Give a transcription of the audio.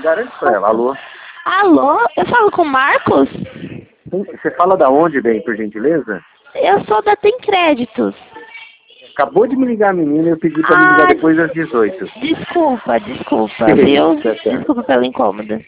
Garante pra ela. Alô? Alô? Eu falo com o Marcos? Você fala da onde, bem, por gentileza? Eu sou da Tem Créditos. Acabou de me ligar a menina e eu pedi pra me ligar depois das 18. Desculpa, Que viu? isso, tá certo. Desculpa pela incômoda.